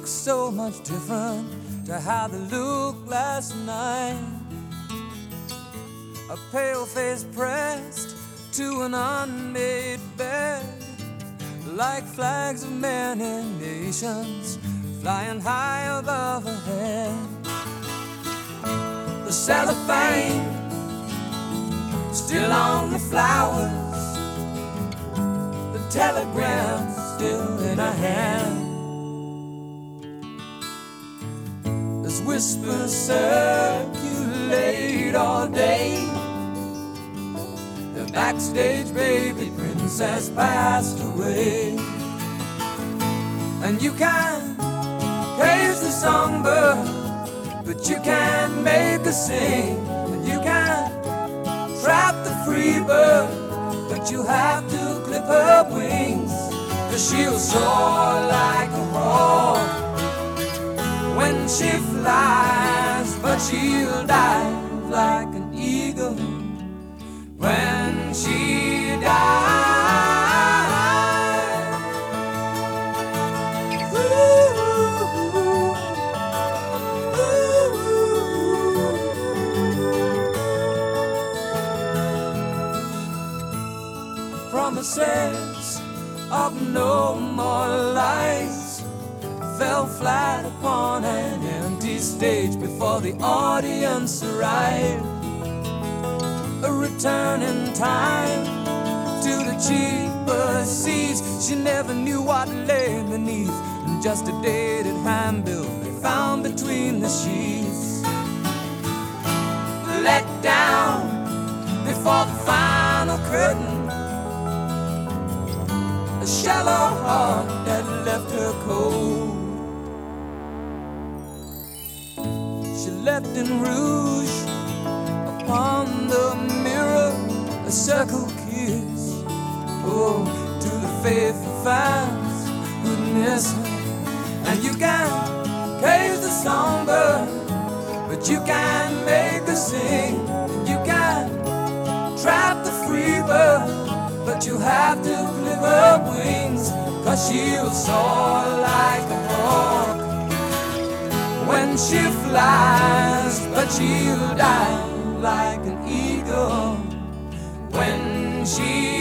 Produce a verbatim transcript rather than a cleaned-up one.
so much different to how they looked last night. A pale face pressed to an unmade bed, like flags of many nations flying high above her head. The cellophane still on the flowers, the telegram still in her hand. As whispers circulate all day, the backstage baby princess passed away. And you can praise the songbird, but you can't make her sing. And you can trap the free bird, but you have to clip her wings. 'Cause she'll soar like a hawk when she flies, but she'll dive like an eagle when she dies. Ooh, ooh, ooh. Promises of no more lies fell flat upon an empty stage before the audience arrived. A return in time to the cheaper seas. She never knew what lay beneath, and just a dated handbill they found between the sheets. Let down before the final curtain, a shallow heart that left her cold. She left in rouge upon the mirror, a circle kiss, oh, to the faithful fans who'd miss her. And you can praise the songbird, but you can't make her sing. And you can trap the free bird, but you have to clip her wings. 'Cause she'll soar like a hawk when she flies, but she'll die like an eagle when she